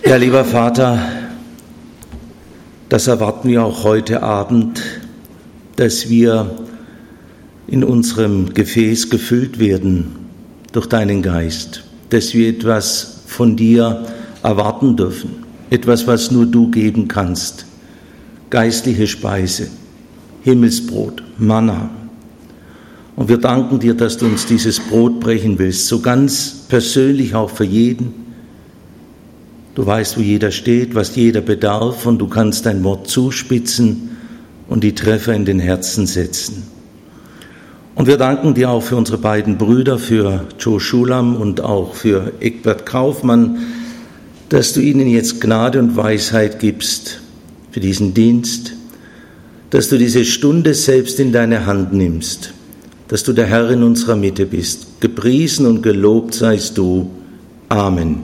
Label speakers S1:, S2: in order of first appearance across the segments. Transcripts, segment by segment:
S1: Ja, lieber Vater, das erwarten wir auch heute Abend, dass wir in unserem Gefäß gefüllt werden durch deinen Geist, dass wir etwas von dir erwarten dürfen, etwas, was nur du geben kannst, geistliche Speise, Himmelsbrot, Manna. Und wir danken dir, dass du uns dieses Brot brechen willst, so ganz persönlich auch für jeden. Du weißt, wo jeder steht, was jeder bedarf, und du kannst dein Wort zuspitzen und die Treffer in den Herzen setzen. Und wir danken dir auch für unsere beiden Brüder, für Joe Schulam und auch für Egbert Kaufmann, dass du ihnen jetzt Gnade und Weisheit gibst für diesen Dienst, dass du diese Stunde selbst in deine Hand nimmst, dass du der Herr in unserer Mitte bist. Gepriesen und gelobt seist du. Amen.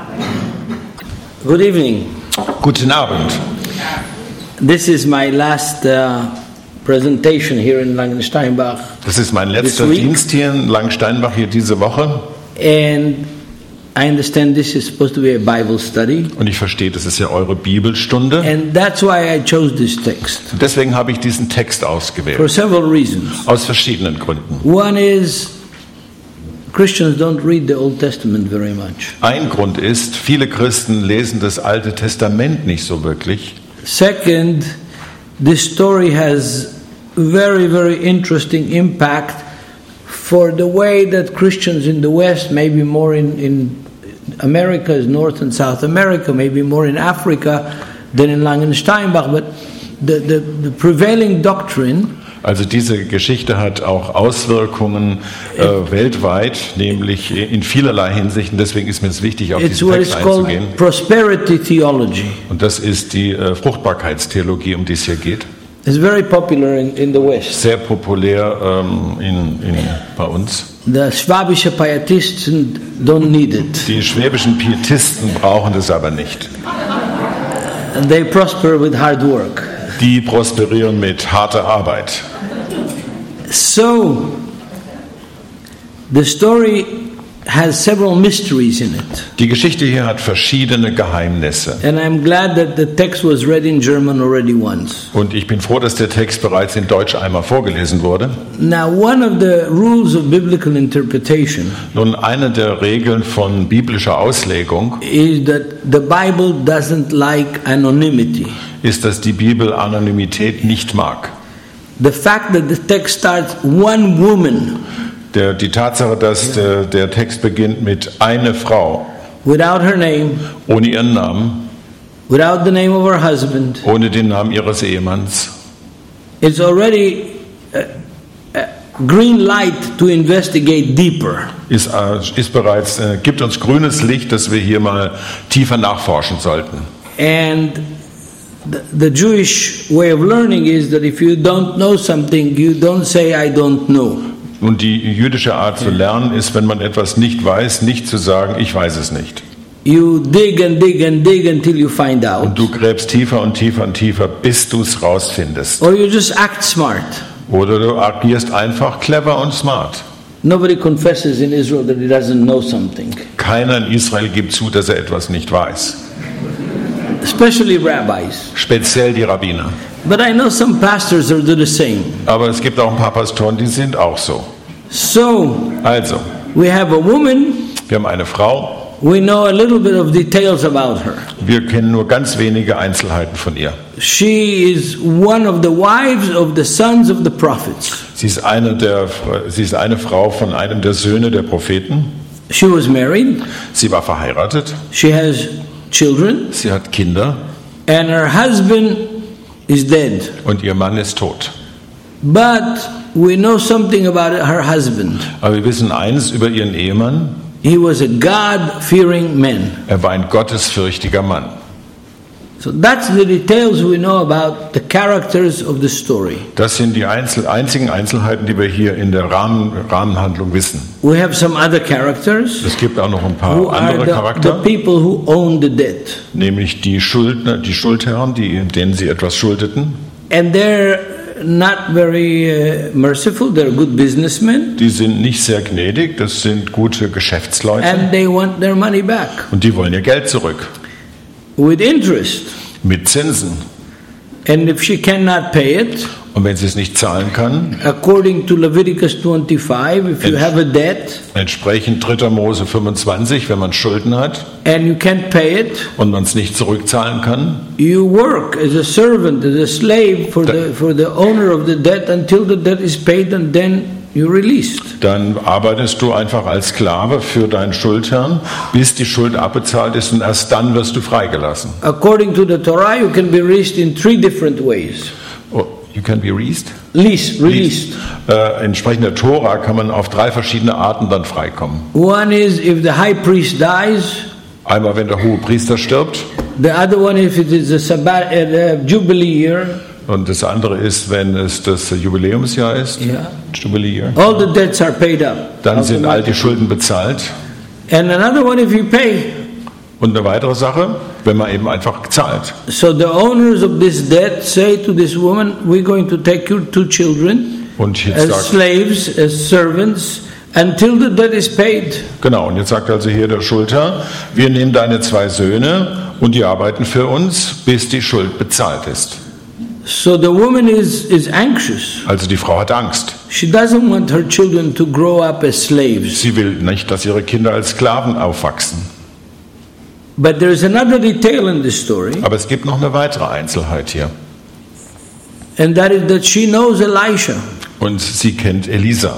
S2: Good evening.
S3: Guten Abend.
S2: This is my last presentation here in Langensteinbach.
S3: Das ist mein letzter Dienst hier in Langensteinbach hier diese Woche.
S2: And I understand this is supposed to be a Bible study.
S3: Und ich verstehe, das ist ja eure Bibelstunde.
S2: And that's why I chose this text.
S3: Und deswegen habe ich diesen Text ausgewählt.
S2: For several reasons.
S3: Aus verschiedenen Gründen.
S2: One is Christians don't read the Old Testament very much.
S3: Ein Grund ist, viele Christen lesen das Alte Testament nicht so wirklich.
S2: Second, this story has very, very interesting impact for the way that Christians in the West, maybe more in America, North and South America, maybe more in Africa than in Langensteinbach, but the prevailing doctrine.
S3: Also diese Geschichte hat auch Auswirkungen weltweit, nämlich in vielerlei Hinsichten. Deswegen ist mir es wichtig, auf diesen Text einzugehen.
S2: Prosperity theology.
S3: Und das ist die Fruchtbarkeitstheologie, um die es hier geht.
S2: It's very popular in the West.
S3: Sehr populär bei uns.
S2: The schwäbische Pietisten don't need it.
S3: Die schwäbischen Pietisten brauchen das aber nicht.
S2: And they prosper with hard work.
S3: Die prosperieren mit harter Arbeit.
S2: So, the story has several mysteries in it.
S3: Die Geschichte hier hat verschiedene Geheimnisse.
S2: And I'm glad that the text was read in German already once.
S3: Und ich bin froh, dass der Text bereits in Deutsch einmal vorgelesen wurde.
S2: Now, one of the rules of biblical interpretation
S3: Nun, eine der Regeln von biblischer Auslegung
S2: is that the Bible doesn't like anonymity.
S3: ist, dass die Bibel Anonymität nicht mag.
S2: The fact that the text starts one woman
S3: Die Tatsache, dass der Text beginnt mit eine Frau,
S2: without her name,
S3: ohne ihren Namen,
S2: without the name of her husband,
S3: ohne den Namen ihres Ehemanns,
S2: it's already green light to investigate deeper.
S3: gibt uns grünes Licht, dass wir hier mal tiefer nachforschen sollten.
S2: And the Jewish way of learning is that if you don't know something, you don't say I don't know.
S3: Und die jüdische Art zu lernen ist, wenn man etwas nicht weiß, nicht zu sagen, ich weiß es nicht.
S2: You dig and dig and dig until you find out.
S3: Und du gräbst tiefer und tiefer und tiefer, bis du es rausfindest.
S2: Or you just act smart.
S3: Oder du agierst einfach clever und smart.
S2: Nobody confesses in Israel that he doesn't know something.
S3: Keiner in Israel gibt zu, dass er etwas nicht weiß.
S2: Especially rabbis.
S3: Speziell die Rabbiner.
S2: But I know some pastors are do the same.
S3: Aber es gibt auch ein paar Pastoren, die sind auch so.
S2: So,
S3: Also,
S2: we have a woman.
S3: wir haben eine Frau.
S2: We know a little bit of details about her.
S3: Wir kennen nur ganz wenige Einzelheiten von ihr.
S2: She is one of the wives of the sons of the prophets.
S3: Sie ist eine Frau von einem der Söhne der Propheten.
S2: She was married.
S3: Sie war verheiratet.
S2: She has children.
S3: Sie hat Kinder.
S2: And her husband is dead.
S3: Und ihr Mann ist tot.
S2: But we know something about her husband.
S3: Aber wir wissen eines über ihren Ehemann.
S2: He was a God-fearing man.
S3: Er war ein gottesfürchtiger Mann.
S2: So that's the details we know about the characters of the story.
S3: Das sind die einzigen Einzelheiten, die wir hier in der Rahmenhandlung wissen.
S2: We have some other characters.
S3: Es gibt auch noch ein paar
S2: Who
S3: andere
S2: are the
S3: Charakter,
S2: people who own the debt.
S3: nämlich die Schuldherren, denen sie etwas schuldeten.
S2: And they're not very merciful. They're good businessmen.
S3: Die sind nicht sehr gnädig, das sind gute Geschäftsleute
S2: And they want their money back.
S3: und die wollen ihr Geld zurück.
S2: with interest.
S3: Mit Zinsen.
S2: And if she cannot pay it,
S3: und wenn sie es nicht zahlen kann,
S2: according to Leviticus 25, if you have a debt,
S3: entsprechend 3. Mose 25, wenn man Schulden hat,
S2: and you can't pay it,
S3: und man es nicht zurückzahlen kann,
S2: you work as a servant, as a slave for the owner of the debt until the debt is paid, and then you're released.
S3: Dann arbeitest du einfach als Sklave für deinen Schuldherrn, bis die Schuld abbezahlt ist, und erst dann wirst du freigelassen.
S2: According to the Torah, you can be released in 3 different ways.
S3: Oh, you can be released?
S2: Released.
S3: Entsprechend der Tora kann man auf 3 verschiedene Arten dann freikommen.
S2: One is if the high priest dies.
S3: Einmal, wenn der hohe Priester stirbt.
S2: The other one if it is a Jubilee year.
S3: Und das andere ist, wenn es das Jubiläumsjahr ist.
S2: Yeah.
S3: Jubilee year.
S2: All the debts are paid up.
S3: Dann sind all die Schulden bezahlt.
S2: And another one if you pay.
S3: Und eine weitere Sache, wenn man eben einfach zahlt.
S2: So the owners of this debt say to this woman, we're going to take your 2 children as slaves, as servants, until the debt is paid.
S3: Genau, und jetzt sagt also hier der Schuldherr, wir nehmen deine 2 Söhne und die arbeiten für uns, bis die Schuld bezahlt ist.
S2: So the woman is anxious.
S3: Also die Frau hat Angst.
S2: She doesn't want her children to grow up as slaves.
S3: Sie will nicht, dass ihre Kinder als Sklaven aufwachsen.
S2: But there is another detail in this story.
S3: Aber es gibt noch eine weitere Einzelheit hier.
S2: And that is that she knows Elisha.
S3: Und sie kennt Elisa.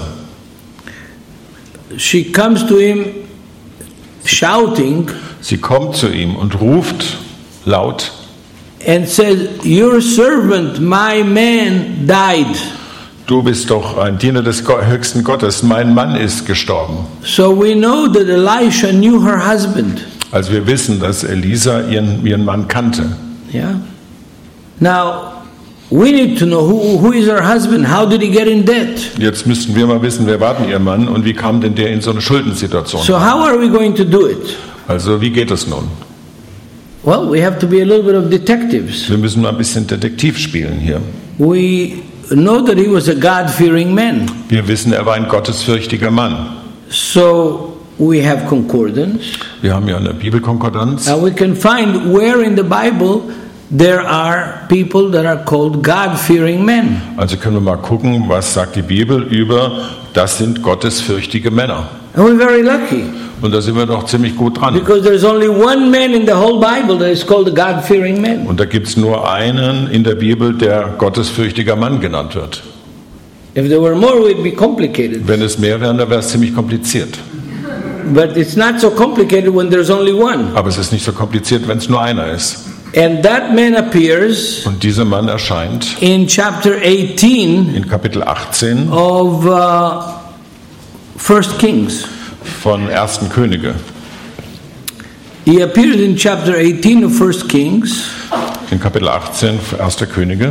S2: She comes to him shouting.
S3: Sie kommt zu ihm und ruft laut.
S2: And says, your servant, my man, died.
S3: Du bist doch ein Diener des höchsten Gottes. Mein Mann ist gestorben.
S2: So we know that Elisha knew her husband.
S3: Also wir wissen, dass Elisa ihren Mann kannte.
S2: Yeah. Now we need to know who is her husband. How did he get in debt?
S3: Jetzt müssten wir mal wissen, wer war denn ihr Mann und wie kam denn der in so eine Schuldensituation?
S2: So how are we going to do it?
S3: Also wie geht es nun?
S2: Well, we have to be a little bit of detectives.
S3: Wir müssen mal ein bisschen Detektiv spielen hier.
S2: We know that he was a God-fearing man.
S3: Wir wissen, er war ein gottesfürchtiger Mann.
S2: So we have concordance.
S3: Wir haben ja eine Bibelkonkordanz.
S2: And we can find where in the Bible there are people that are called God-fearing men.
S3: Also können wir mal gucken, was sagt die Bibel über, das sind gottesfürchtige Männer.
S2: And we're very lucky.
S3: Und da sind wir doch ziemlich gut dran.
S2: Because there's only one man in the whole Bible that is called a God-fearing man.
S3: Und da gibt es nur einen in der Bibel, der gottesfürchtiger Mann genannt wird.
S2: If there were more, it would be complicated.
S3: Wenn es mehr wären, dann wäre es ziemlich kompliziert.
S2: But it's not so complicated when there's only one.
S3: Aber es ist nicht so kompliziert, wenn es nur einer ist.
S2: And that man appears
S3: und dieser Mann erscheint
S2: in chapter 18
S3: in Kapitel 18
S2: of 1 Kings.
S3: Von 1. Könige.
S2: He appears in chapter 18 of 1 Kings.
S3: In Kapitel 18 1. Könige.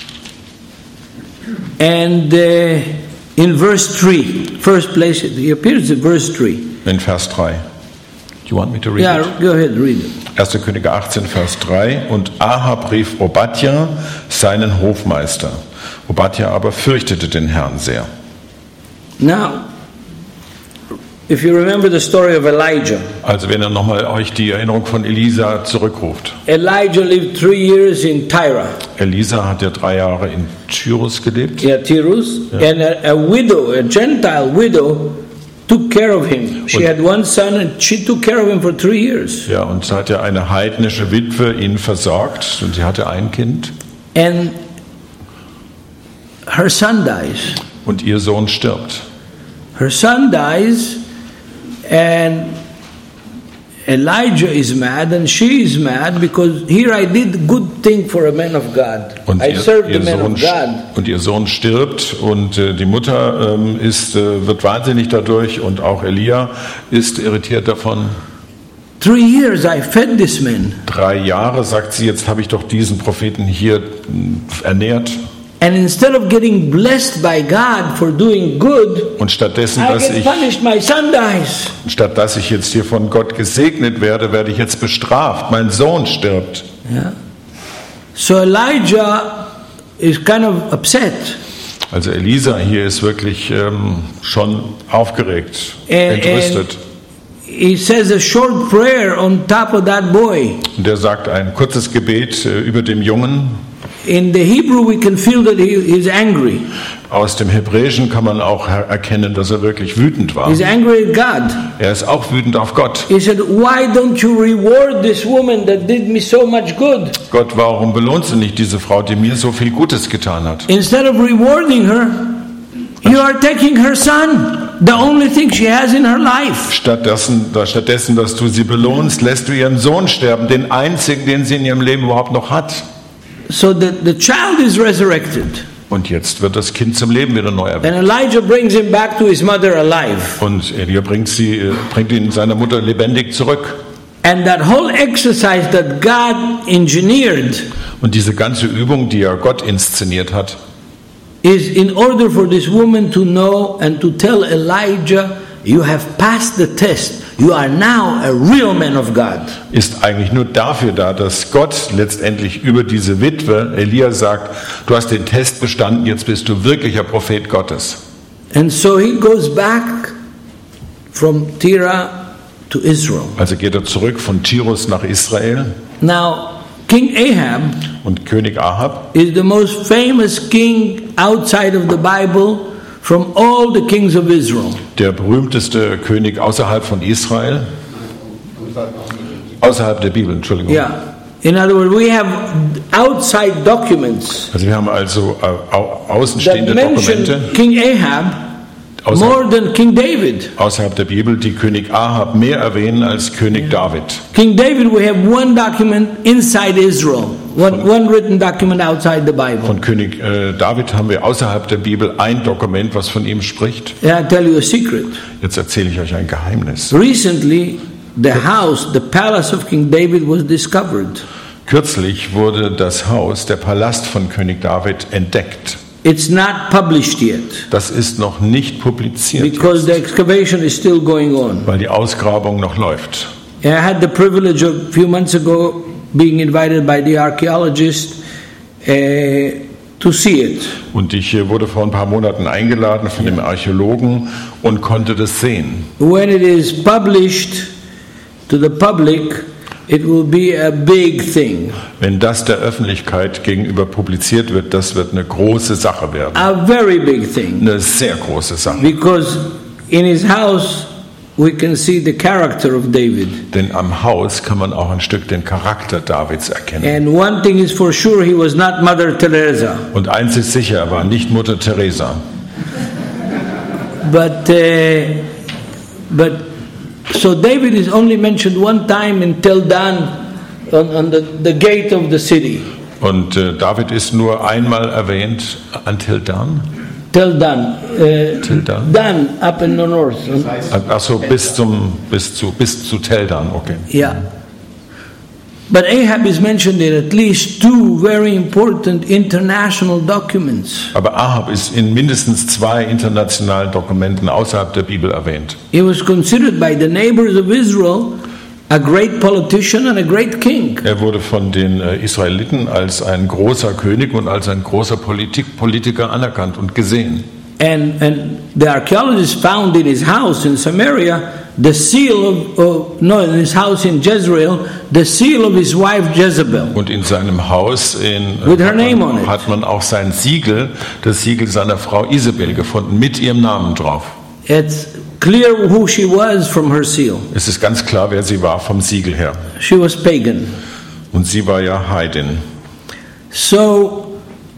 S2: And in verse 3, first place, he appears in verse 3.
S3: In Vers 3. You want me to read
S2: yeah,
S3: it?
S2: Go ahead, read it.
S3: 1. Könige 18, Vers 3. Und Ahab rief Obadja, seinen Hofmeister. Obadja aber fürchtete den Herrn sehr.
S2: Now, if you remember the story of Elijah.
S3: Also wenn ihr nochmal euch die Erinnerung von Elisa zurückruft.
S2: Elijah lived 3 years in Tyre.
S3: Elisa hat ja 3 Jahre in Tyrus gelebt.
S2: Yeah, Tyrus. Yeah. And a widow, a Gentile widow, took care of him. She had one son and she took care of him for 3 years.
S3: Ja, und so hat ja eine heidnische Witwe ihn versorgt und sie hatte ein Kind.
S2: And her son dies.
S3: Und ihr Sohn stirbt.
S2: Her son dies and Elijah is mad and she is mad because here I did good thing for a man of God.
S3: Und
S2: I served the man of God.
S3: Und ihr Sohn stirbt und die Mutter wird wahnsinnig dadurch und auch Elia ist irritiert davon.
S2: 3 years I fed this man.
S3: 3 Jahre, sagt sie, jetzt habe ich doch diesen Propheten hier ernährt.
S2: And instead of getting blessed by God for doing good,
S3: und stattdessen, statt dass ich jetzt hier von Gott gesegnet werde, werde ich jetzt bestraft. Mein Sohn stirbt.
S2: Yeah. So Elijah is kind of upset.
S3: Also Elisa hier ist wirklich schon aufgeregt, entrüstet.
S2: he says a short prayer on top of that boy.
S3: Und er sagt ein kurzes Gebet über dem Jungen.
S2: In the Hebrew we can feel that he is angry.
S3: Aus dem Hebräischen kann man auch erkennen, dass er wirklich wütend war.
S2: He's angry at God.
S3: Er ist auch wütend auf Gott.
S2: He said, "Why don't you reward this woman that did me so much good?"
S3: Gott, warum belohnst du nicht diese Frau, die mir so viel Gutes getan hat?
S2: Instead of rewarding her, you are taking her son, the only thing she has in her life.
S3: Stattdessen, dass du sie belohnst, lässt du ihren Sohn sterben, den einzigen, den sie in ihrem Leben überhaupt noch hat.
S2: So the child is resurrected.
S3: Und jetzt wird das Kind zum Leben wieder neu erweckt.
S2: And Elijah brings him back to his mother alive.
S3: Und Elia bringt ihn seiner Mutter lebendig zurück.
S2: And that whole exercise that God engineered
S3: Und diese ganze Übung, die ja Gott inszeniert hat,
S2: is in order for this woman to know and to tell Elijah, you have passed the test. You are now a real man of God.
S3: Ist eigentlich nur dafür da, dass Gott letztendlich über diese Witwe Elia sagt, du hast den Test bestanden, jetzt bist du wirklicher Prophet Gottes.
S2: And so he goes back from Tyre to Israel.
S3: Also geht er zurück von Tyrus nach Israel.
S2: Now, King Ahab
S3: und König Ahab
S2: is the most famous king outside of the Bible from all the kings of Israel.
S3: Der berühmteste König außerhalb von Israel, außerhalb der Bibel, Entschuldigung.
S2: Yeah. In other words, we have outside documents.
S3: Also wir haben also außenstehende Dokumente.
S2: King Ahab more than King David.
S3: Außerhalb der Bibel, die König Ahab mehr erwähnen als König David.
S2: King David, we have one document inside Israel, one written document outside the Bible.
S3: Von König David haben wir außerhalb der Bibel ein Dokument, was von ihm spricht.
S2: And I tell you a secret.
S3: Jetzt erzähle ich euch ein Geheimnis.
S2: Recently, the palace of King David was discovered.
S3: Kürzlich wurde das Haus, der Palast von König David entdeckt.
S2: It's not published yet.
S3: Das ist noch nicht publiziert.
S2: Because the excavation is still going on.
S3: Weil die Ausgrabung noch läuft.
S2: I had the privilege of a few months ago being invited by the archaeologist to see it.
S3: Und ich wurde vor ein paar Monaten eingeladen von dem Archäologen und konnte das sehen.
S2: When it is published to the public, it will be a big thing.
S3: Wenn das der Öffentlichkeit gegenüber publiziert wird, das wird eine große Sache werden.
S2: A very big thing.
S3: Eine sehr große Sache.
S2: Because in his house we can see the character of David.
S3: Denn am Haus kann man auch ein Stück den Charakter Davids erkennen.
S2: And one thing is for sure, he was not Mother Teresa.
S3: Und eins ist sicher, er war nicht Mutter Teresa.
S2: But so David is only mentioned one time in Tel Dan on the gate of the city.
S3: Und David ist nur einmal erwähnt an Tel Dan.
S2: Tel Dan. Dan up in the north.
S3: Achso, bis zu Tel Dan, okay.
S2: Yeah. But Ahab is mentioned in at least two very important international documents.
S3: Aber Ahab ist in mindestens 2 internationalen Dokumenten außerhalb der Bibel erwähnt.
S2: He was considered by the neighbors of Israel a great politician and a great king.
S3: Er wurde von den Israeliten als ein großer König und als ein großer Politiker anerkannt und gesehen.
S2: And the archaeologists found in his house in Samaria the seal in his house in Jezreel, the seal of his wife Jezebel.
S3: Und in seinem Haus
S2: with her name on it.
S3: Hat man auch sein Siegel, das Siegel seiner Frau Isabel gefunden, mit ihrem Namen drauf.
S2: It's clear who she was from her seal.
S3: Es ist ganz klar, wer sie war vom Siegel her.
S2: She was pagan.
S3: Und sie war ja Heidin.
S2: So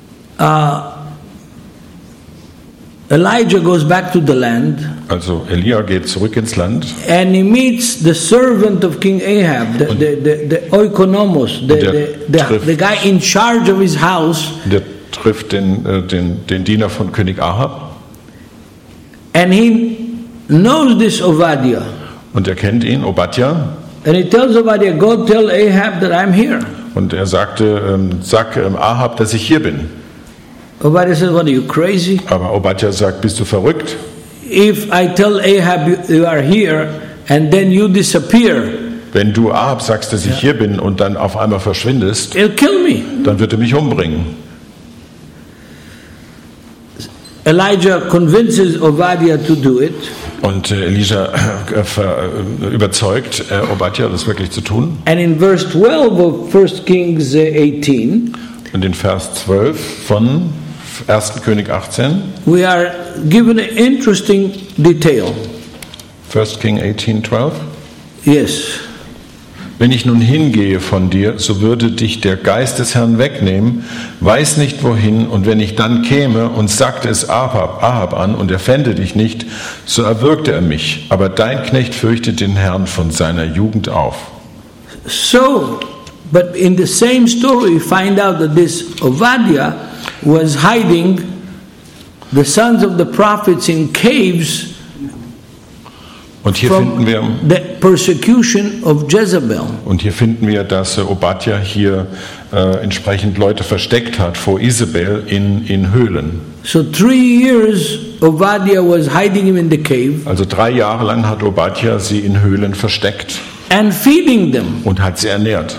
S2: Elijah goes back to the land.
S3: Also Elia geht zurück ins Land.
S2: And he meets the servant of King Ahab, the oikonomos, the guy in charge of his house.
S3: Der trifft den Diener von König Ahab.
S2: And he knows this Obadiah.
S3: Und er kennt ihn, Obadja.
S2: And he tells Obadiah, go tell Ahab that I'm here.
S3: Und er sagte, sag Ahab, dass ich hier bin.
S2: Obadiah says, what, are you crazy?
S3: Aber Obadja sagt, bist du verrückt?
S2: If I tell Ahab you are here and then you disappear,
S3: wenn du Ahab sagst, dass ich hier bin und dann auf einmal verschwindest,
S2: he'll kill me.
S3: Dann wird er mich umbringen.
S2: Elijah convinces Obadiah to do it.
S3: Und Elisa überzeugt Obadja, das wirklich zu tun.
S2: And in verse 12 of 1 Kings 18,
S3: und in Vers 12 von 1. König 18,
S2: we are given an interesting detail.
S3: 1 King 18:12.
S2: Yes.
S3: Wenn ich nun hingehe von dir, so würde dich der Geist des Herrn wegnehmen, weiß nicht wohin, und wenn ich dann käme und sagte es Ahab an und er fände dich nicht, so erwürgte er mich. Aber dein Knecht fürchtet den Herrn von seiner Jugend auf.
S2: So, but in the same story we find out that this Obadiah was hiding the sons of the prophets in caves
S3: und hier
S2: from the persecution of Jezebel.
S3: Und hier finden wir, dass Obadja hier entsprechend Leute versteckt hat vor Isabel in Höhlen.
S2: So 3 years Obadiah was hiding him in the cave.
S3: Also 3 Jahre lang hat Obadja sie in Höhlen versteckt.
S2: And feeding them.
S3: Und hat sie ernährt.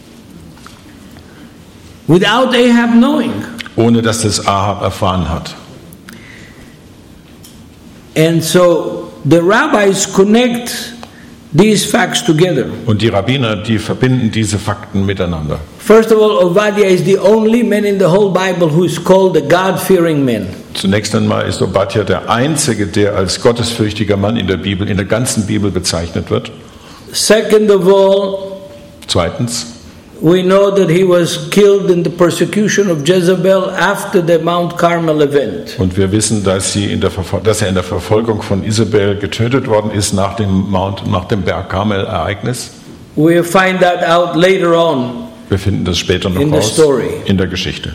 S2: Without Ahab knowing.
S3: Ohne dass das Ahab erfahren hat.
S2: And so the rabbis connect these facts together.
S3: Und die Rabbiner, die verbinden diese Fakten miteinander.
S2: First of all, Obadiah is the only man in the whole Bible who is called a God-fearing man.
S3: Zunächst einmal ist Obadja der einzige, der als gottesfürchtiger Mann in der Bibel, in der ganzen Bibel bezeichnet wird.
S2: Second of all,
S3: zweitens,
S2: we know that he was killed in the persecution of Jezebel after the Mount Carmel event.
S3: Und wir wissen, dass er in der Verfolgung von Isabel getötet worden ist nach dem Berg Carmel Ereignis.
S2: We find that out later on.
S3: Wir finden das später noch raus in der Geschichte.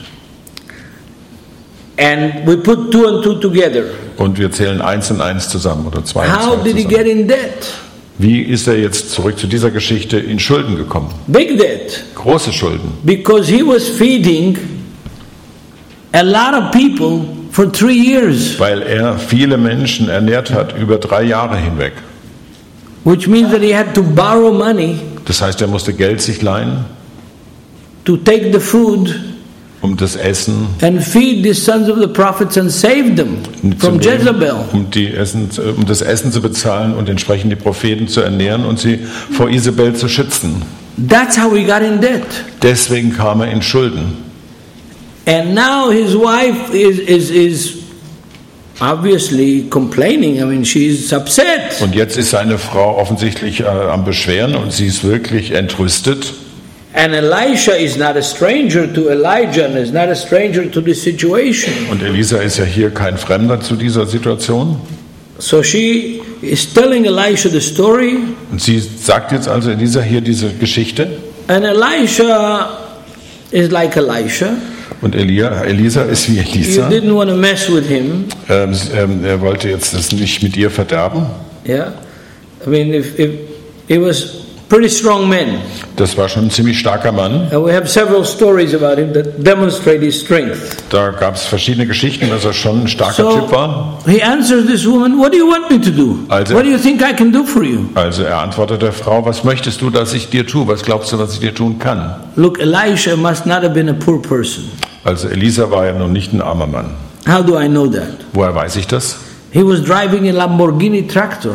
S2: And we put 2 and 2 together.
S3: Und wir zählen 1 und 1 zusammen oder 2 und 2
S2: zusammen. How did he get in debt?
S3: Wie ist er jetzt zurück zu dieser Geschichte in Schulden gekommen?
S2: Big debt.
S3: Große Schulden.
S2: Because he was feeding a lot of people for 3 years.
S3: Weil er viele Menschen ernährt hat über 3 Jahre hinweg.
S2: Which means that he had to borrow money.
S3: Das heißt, er musste Geld sich leihen.
S2: To take the food.
S3: Das Essen.
S2: And feed the sons of the prophets and save them from Jezebel.
S3: Das Essen zu bezahlen und entsprechend die Propheten zu ernähren und sie vor Isabel zu schützen.
S2: That's how he got in debt.
S3: Deswegen kam er in Schulden.
S2: And now his wife is obviously complaining. I mean, she's upset.
S3: Und jetzt ist seine Frau offensichtlich am Beschweren und sie ist wirklich entrüstet.
S2: And Elisha is not a stranger to Elijah and is not a stranger to this situation.
S3: Und Elisa ist ja hier kein Fremder zu dieser Situation.
S2: So she is telling Elisha the story.
S3: Und sie sagt jetzt also Elisa hier diese Geschichte.
S2: And Elisha is like Elisha.
S3: Und Elisa ist wie Elisa.
S2: You didn't want to mess with him.
S3: Er wollte jetzt das nicht mit ihr verderben.
S2: Yeah, I mean, if it was pretty strong man.
S3: Das war schon ein ziemlich starker Mann.
S2: And we have several stories about him that demonstrate his strength.
S3: Da gab es verschiedene Geschichten, dass er schon ein starker Typ war.
S2: He answers this woman, "What do you want me to do? What do you think I can do for you?"
S3: Also er antwortet der Frau, was möchtest du, dass ich dir tue? Was glaubst du, was ich dir tun kann?
S2: Look, Elisha must not have been a poor person.
S3: Also Elisa war ja noch nicht ein armer Mann.
S2: How do I know that?
S3: Woher weiß ich das?
S2: He was driving a Lamborghini tractor.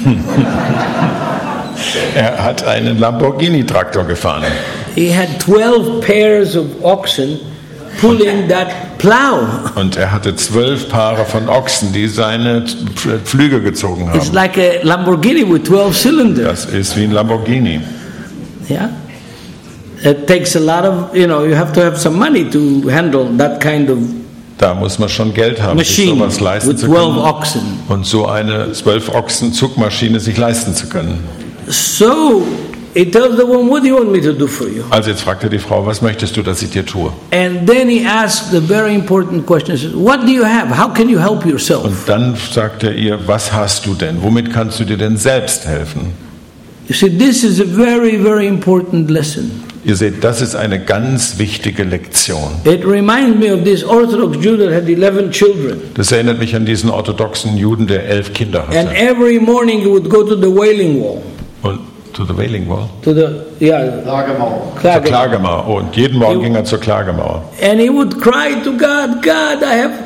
S3: Er hat einen Lamborghini-Traktor gefahren.
S2: He had 12 pairs of oxen pulling that plow.
S3: Und er hatte 12 Paare von Ochsen, die seine Pflüge gezogen haben.
S2: It's like a Lamborghini with 12 cylinders.
S3: Das ist wie ein Lamborghini.
S2: Yeah. It takes a lot of, you have to have some money to handle that kind of
S3: Da muss man schon Geld haben, sich sowas leisten zu können. Und so eine 12 Ochsen Zugmaschine sich leisten zu können.
S2: So, he tells the woman, "What do you want me to do for you?"
S3: Also jetzt fragt er die Frau, was möchtest du, dass ich dir tue?
S2: And then he asks the very important question. He says, "What do you have? How can you help yourself?"
S3: Und dann sagt er ihr, was hast du denn? Womit kannst du dir denn selbst helfen?
S2: You see, this is a very, very important lesson.
S3: Ihr seht, das ist eine ganz wichtige Lektion.
S2: It reminds me of this Orthodox Jew that had 11 children.
S3: Das erinnert mich an diesen orthodoxen Juden, der 11 Kinder hatte.
S2: And every morning he would go to the Wailing Wall.
S3: Und to the Wailing Wall?
S2: To the Klagemauer.
S3: Zur Klagemauer. Und jeden Morgen ging er zur Klagemauer.
S2: And he would cry to God, "God, I have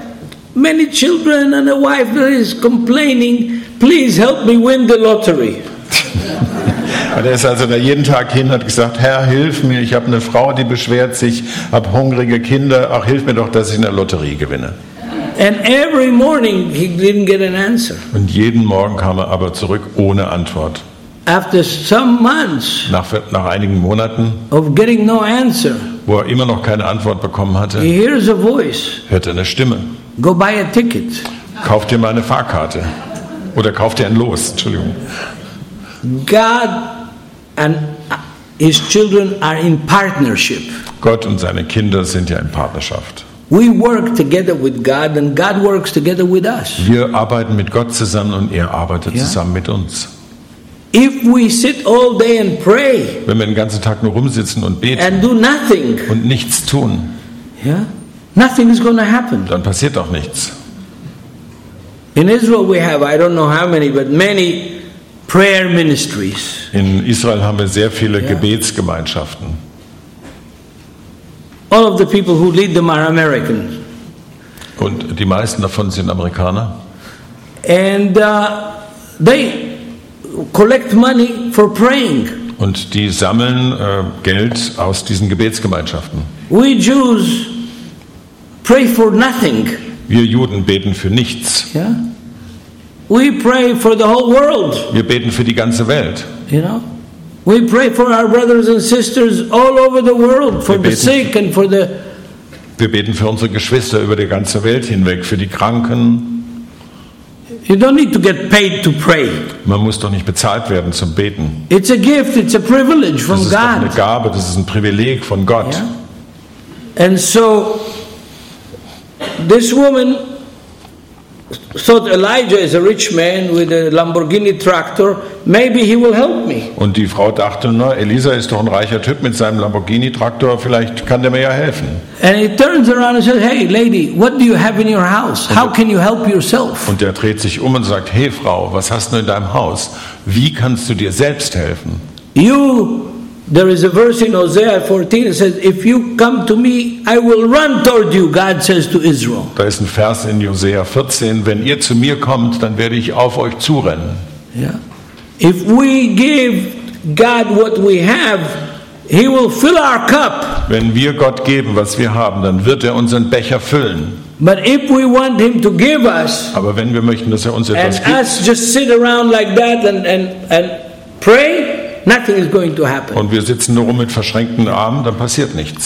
S2: many children and a wife that is complaining, please help me win the lottery.
S3: Und er ist also da jeden Tag hin, hat gesagt, Herr, hilf mir, ich habe eine Frau, die beschwert sich, habe hungrige Kinder, ach, hilf mir doch, dass ich in der Lotterie gewinne.
S2: And every morning he didn't get an answer.
S3: Und jeden Morgen kam er aber zurück ohne Antwort.
S2: After some months
S3: Nach einigen Monaten,
S2: of getting no answer,
S3: wo er immer noch keine Antwort bekommen hatte,
S2: he hears a voice.
S3: hört er eine Stimme.
S2: Go buy a ticket.
S3: Kauf dir mal eine Fahrkarte. Oder kauf dir ein Los, Entschuldigung.
S2: God and his children are in partnership.
S3: Gott und seine Kinder sind ja in Partnerschaft.
S2: We work together with God and God works together with us.
S3: Wir arbeiten mit Gott zusammen und er arbeitet zusammen mit uns.
S2: If we sit all day and pray
S3: Wenn wir den ganzen Tag nur rumsitzen und beten
S2: and do nothing,
S3: und nichts tun,
S2: nothing is going to happen.
S3: dann passiert auch nichts.
S2: In Israel we have, I don't know how many, but many prayer ministries.
S3: In Israel haben wir sehr viele Gebetsgemeinschaften.
S2: All of the people who lead them are Americans.
S3: Und die meisten davon sind Amerikaner.
S2: And they collect money for praying.
S3: Und die sammeln Geld aus diesen Gebetsgemeinschaften.
S2: We Jews pray for nothing.
S3: Wir Juden beten für nichts.
S2: Yeah? We pray for the whole world.
S3: Wir beten für die ganze Welt.
S2: You know? We pray for our brothers and sisters all over the world, for the sick and for the...
S3: Wir beten für unsere Geschwister über die ganze Welt hinweg, für die Kranken.
S2: You don't need to get paid to pray.
S3: Man muss doch nicht bezahlt werden zum Beten.
S2: It's a gift, it's a privilege from
S3: Das ist doch eine
S2: God.
S3: Gabe, das ist ein Privileg von Gott.
S2: Yeah? And so, this woman thought Elijah is a rich man with a Lamborghini tractor. Maybe he will help me.
S3: Und die Frau dachte, na, Elisa ist doch ein reicher Typ mit seinem Lamborghini-Traktor, vielleicht kann der mir ja helfen.
S2: And he turns around and says, hey lady, what do you have in your house? How can you help yourself?
S3: Und der dreht sich um und sagt, hey Frau, was hast du in deinem Haus? Wie kannst du dir selbst helfen?
S2: There is a verse in Hosea 14 that says, if you come to me, I will run toward you, God says to Israel.
S3: Da ist ein Vers in Hosea 14, wenn ihr zu mir kommt, dann werde ich auf euch zurennen.
S2: Yeah. If we give God what we have, He will fill our cup.
S3: Wenn wir Gott geben, was wir haben, dann wird er unseren Becher füllen.
S2: But if we want Him to give us,
S3: Aber wenn wir möchten, dass er uns etwas
S2: and
S3: gibt
S2: us just sit around like that and pray, nothing is going to happen.
S3: und wir sitzen nur rum mit verschränkten Armen, dann passiert nichts.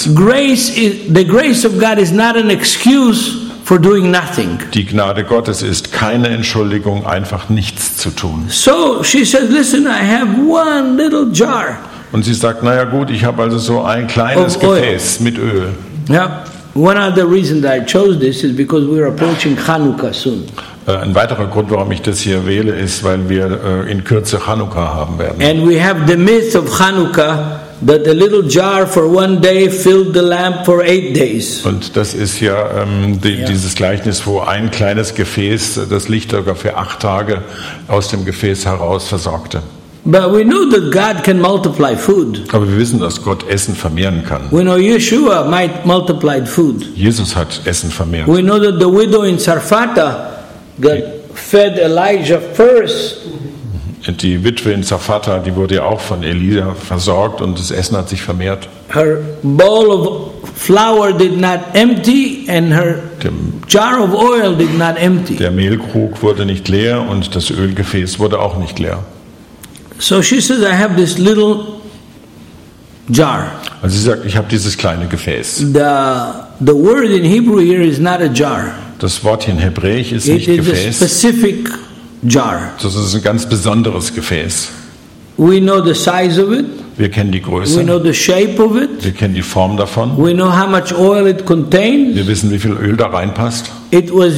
S2: The grace of God is not an excuse for doing nothing.
S3: Die Gnade Gottes ist keine Entschuldigung, einfach nichts zu tun.
S2: So she says, listen, I have one little jar.
S3: Und sie sagt, naja gut, ich habe also so ein kleines
S2: Of oil.
S3: Gefäß mit Öl.
S2: Yeah. One other reason that I chose this is because we're approaching Hanukkah soon.
S3: Ein weiterer Grund, warum ich das hier wähle, ist, weil wir in Kürze Chanukka haben werden.
S2: And we have the myth of Hanukkah that a little jar for one day filled the lamp for 8 days.
S3: Und das ist ja dieses Gleichnis, wo ein kleines Gefäß das Licht sogar für 8 Tage aus dem Gefäß heraus versorgte.
S2: But we know that God can multiply food.
S3: Aber wir wissen, dass Gott Essen vermehren kann.
S2: We know Yeshua multiplied food.
S3: Jesus hat Essen vermehrt.
S2: We know that the widow in Sarfata that fed Elijah first.
S3: Die Witwe in Zarfata, die wurde ja auch von Elia versorgt und das Essen hat sich vermehrt.
S2: Her bowl of flour did not empty and her jar of oil did not empty.
S3: Der Mehlkrug wurde nicht leer und das Ölgefäß wurde auch nicht leer.
S2: So she says, I have this little jar.
S3: Also sie sagt, ich habe dieses kleine Gefäß.
S2: The word in Hebrew here is not a jar.
S3: Das Wort hier in Hebräisch ist nicht
S2: It is a
S3: Gefäß,
S2: specific jar.
S3: das ist ein ganz besonderes Gefäß.
S2: We know the size of it.
S3: Wir kennen die
S2: We know
S3: Größe,
S2: the shape of it.
S3: wir kennen die Form davon,
S2: We know how much oil it contains.
S3: wir wissen, wie viel Öl da reinpasst.
S2: It was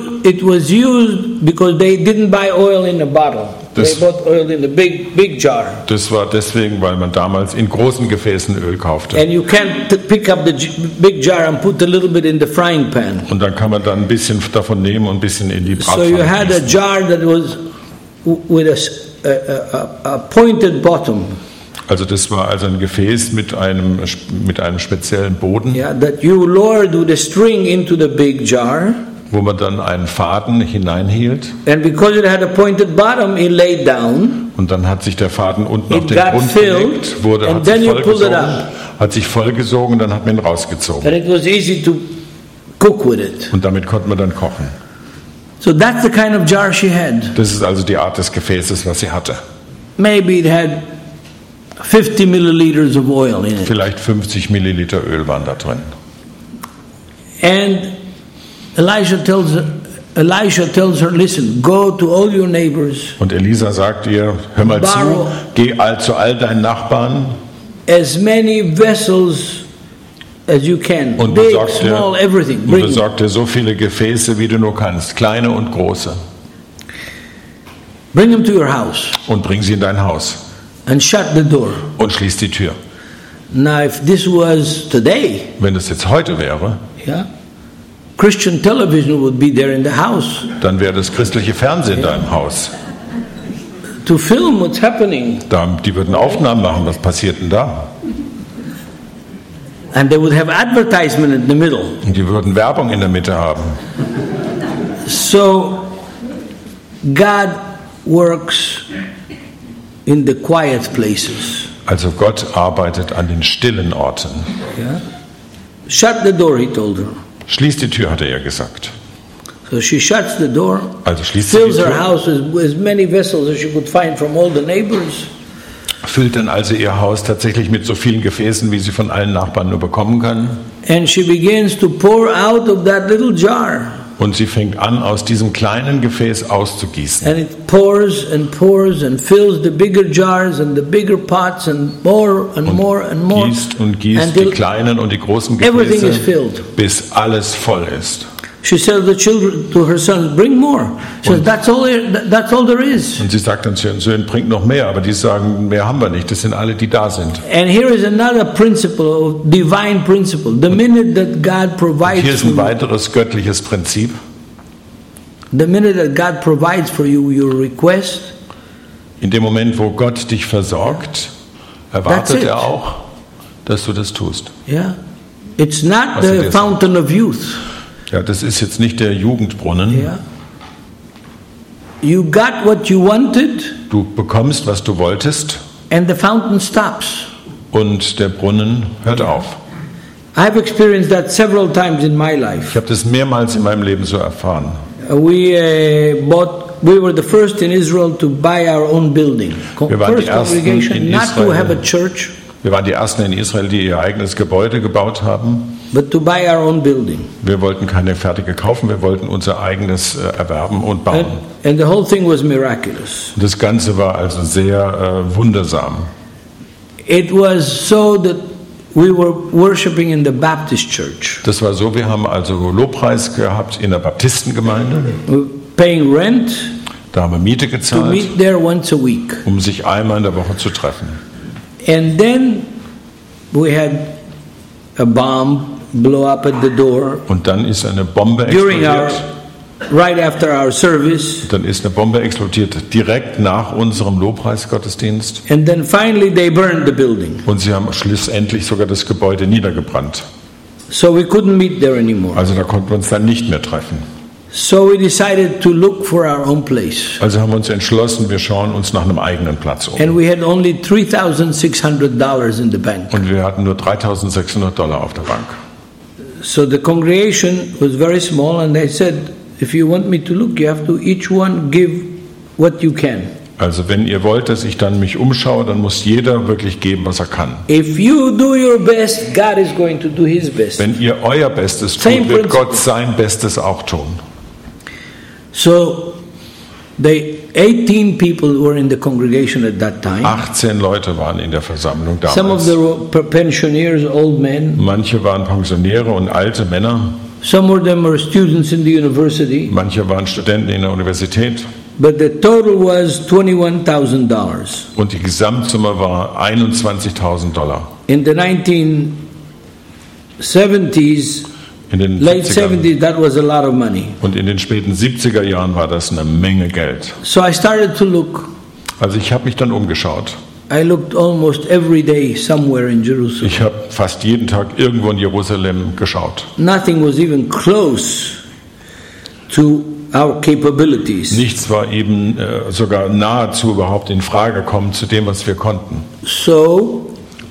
S2: used because they didn't buy oil in a bottle. They bought oil in a big jar.
S3: Das war deswegen, weil man damals in großen Gefäßen Öl kaufte.
S2: And you can't pick up the big jar and put a little bit in the frying pan.
S3: Und dann kann man dann ein bisschen davon nehmen und ein bisschen in die
S2: So you
S3: Bratpfanne
S2: had a
S3: gießen.
S2: jar that was with a pointed bottom.
S3: Also das war also ein Gefäß mit einem speziellen Boden.
S2: Yeah, that you lowered with a string into the big jar.
S3: wo man dann einen Faden hineinhielt.
S2: And because it had a pointed bottom, it laid down.
S3: Und dann hat sich der Faden unten auf
S2: It
S3: den
S2: got
S3: Grund
S2: filled,
S3: gelegt,
S2: and then you pulled it up.
S3: hat sich vollgesogen, dann hat man ihn rausgezogen.
S2: And it was easy to cook with it.
S3: Und damit konnte man dann kochen.
S2: So that's the kind of jar she had.
S3: Das ist also die Art des Gefäßes, was sie hatte.
S2: Maybe it had 50 milliliters of oil in it.
S3: Vielleicht 50 Milliliter Öl waren da drin.
S2: And Elisha tells her, listen, go to all your neighbors,
S3: Und Elisa sagt ihr, hör mal zu,
S2: Borrow.
S3: geh zu all deinen Nachbarn
S2: as many vessels as you can,
S3: und
S2: big, small, everything. Bring it.
S3: besorg dir so viele Gefäße, wie du nur kannst, kleine und große,
S2: Bring them to your house
S3: und bring sie in dein Haus
S2: and shut the door.
S3: und schließ die Tür.
S2: Now, if this was today,
S3: Wenn das jetzt heute wäre,
S2: yeah, Christian television would be there in the house
S3: dann wäre das christliche Fernsehen da im Haus.
S2: to film what's happening,
S3: Die würden Aufnahmen machen, was passiert denn da?
S2: and they would have advertisement in the middle.
S3: Und die würden Werbung in der Mitte haben.
S2: So, God works in the quiet places.
S3: Also Gott arbeitet an den stillen Orten.
S2: Yeah? Shut the door, he told her.
S3: Schließ die Tür, hat er ihr gesagt.
S2: So she shuts the door,
S3: Also schließt sie die
S2: fills her
S3: Tür,
S2: house with as many vessels as she could find from all the neighbors.
S3: füllt dann also ihr Haus tatsächlich mit so vielen Gefäßen, wie sie von allen Nachbarn nur bekommen kann.
S2: And she begins to pour out of that little jar.
S3: Und sie fängt an, aus diesem kleinen Gefäß auszugießen.
S2: And it pours and pours and fills the bigger jars and the bigger pots and more and more and more.
S3: Gießt und gießt die
S2: Until
S3: kleinen und die großen
S2: everything is
S3: Gefäße,
S2: filled.
S3: bis alles voll ist.
S2: She tells the children to her sons, bring more. She says, that's all there is.
S3: Und sie sagt dann zu ihren Söhnen, bringt noch mehr. Aber die sagen, mehr haben wir nicht. Das sind alle, die da sind.
S2: And here is another principle, divine principle. The minute that God provides
S3: Hier ist
S2: for
S3: ein
S2: you,
S3: weiteres göttliches Prinzip.
S2: the minute that God provides for you your request,
S3: In dem Moment, wo Gott dich versorgt,
S2: That's
S3: erwartet
S2: it.
S3: er auch, dass du das tust.
S2: yeah, it's not
S3: Was it
S2: the
S3: is.
S2: fountain of youth.
S3: Ja, das ist jetzt nicht der Jugendbrunnen.
S2: Yeah, you got what you wanted,
S3: Du bekommst, was du wolltest,
S2: and the fountain stops.
S3: und der Brunnen hört auf.
S2: I've experienced that several times in my life.
S3: Ich habe das mehrmals in meinem Leben so erfahren.
S2: We were the first in Israel to buy our own building.
S3: Wir waren die
S2: First
S3: ersten
S2: congregation,
S3: in
S2: not to
S3: Israel.
S2: have a church,
S3: Wir waren die Ersten in Israel, die ihr eigenes Gebäude gebaut haben.
S2: but to buy our own building.
S3: Wir wollten keine fertige kaufen, wir wollten unser eigenes erwerben und bauen.
S2: And the whole thing was miraculous.
S3: Das Ganze war also sehr wundersam.
S2: It was so that we were worshiping in the Baptist church,
S3: Das war so, wir haben also Lobpreis gehabt in der Baptistengemeinde.
S2: we were paying rent
S3: Da haben wir Miete
S2: to
S3: gezahlt,
S2: meet there once a week.
S3: um sich einmal in der Woche zu treffen.
S2: And then we had a bomb blow up at the door
S3: Und dann ist eine Bombe
S2: during
S3: explodiert.
S2: right after our service.
S3: Dann ist eine Bombe explodiert direkt nach unserem Lobpreisgottesdienst.
S2: And then finally they burned the building.
S3: Und sie haben schlussendlich sogar das Gebäude niedergebrannt.
S2: So we couldn't meet there anymore.
S3: Also da konnten wir uns dann nicht mehr treffen.
S2: So we decided to look for our own place.
S3: Also haben wir uns entschlossen, wir schauen uns nach einem eigenen Platz um.
S2: And we had only $3,600 in the bank.
S3: Und wir hatten nur $3.600 auf der Bank.
S2: So the congregation was very small, and they said, if you want me to look, you have to each one give what you can.
S3: Also wenn ihr wollt, dass ich dann mich umschaue, dann muss jeder wirklich geben, was er kann.
S2: If you do your best, God is going to do His best.
S3: Wenn ihr euer Bestes
S2: Same
S3: tut, wird
S2: principle.
S3: Gott sein Bestes auch tun.
S2: So the 18 people were in the congregation at that time.
S3: 18 Leute waren in der Versammlung
S2: Some of
S3: damals.
S2: them were pensioners, old men.
S3: Manche waren Pensionäre und alte Männer.
S2: Some of them were students in the university.
S3: Manche waren Studenten in der Universität.
S2: But the total was $21,000.
S3: Und die Gesamtsumme war $21.000.
S2: In the 1970s,
S3: In den
S2: late
S3: 70ern
S2: 70s, that was a lot of money.
S3: und in den späten 70er Jahren war das eine Menge Geld.
S2: So I started to look.
S3: Also ich habe mich dann umgeschaut.
S2: I looked almost every day somewhere in Jerusalem.
S3: Ich habe fast jeden Tag irgendwo in Jerusalem geschaut.
S2: Nothing was even close to our capabilities.
S3: Nichts war eben sogar nahezu überhaupt in Frage gekommen zu dem, was wir konnten.
S2: So,